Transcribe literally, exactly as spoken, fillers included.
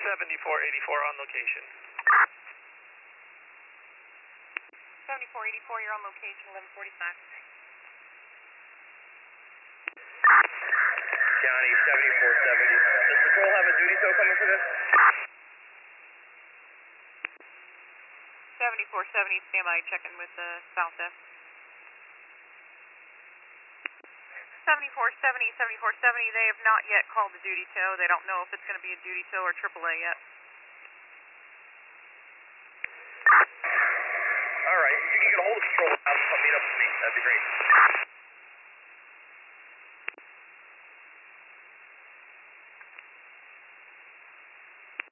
seventy-four eighty-four on location. seventy-four eighty-four, you're on location, eleven forty-five. County seventy-four seventy. Does patrol have a duty tow coming for this? seventy-four seventy, standby, checking with the South F. seventy-four seventy, seventy-four seventy, they have not yet called the duty tow. They don't know if it's going to be a duty tow or triple A yet. All right, if you can get a hold of patrol, have them come meet up with me. That'd be great.